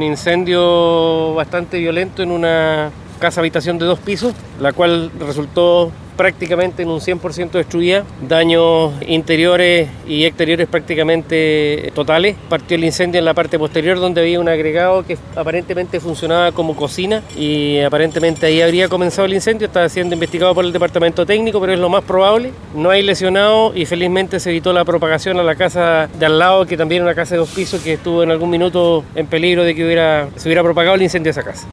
un incendio bastante violento en una casa habitación de 2 pisos, la cual resultó prácticamente en un 100% destruida, daños interiores y exteriores prácticamente totales. Partió el incendio en la parte posterior donde había un agregado que aparentemente funcionaba como cocina y aparentemente ahí habría comenzado el incendio. Está siendo investigado por el departamento técnico, pero es lo más probable. No hay lesionados y felizmente se evitó la propagación a la casa de al lado, que también es una casa de 2 pisos que estuvo en algún minuto en peligro de que se hubiera propagado el incendio a esa casa.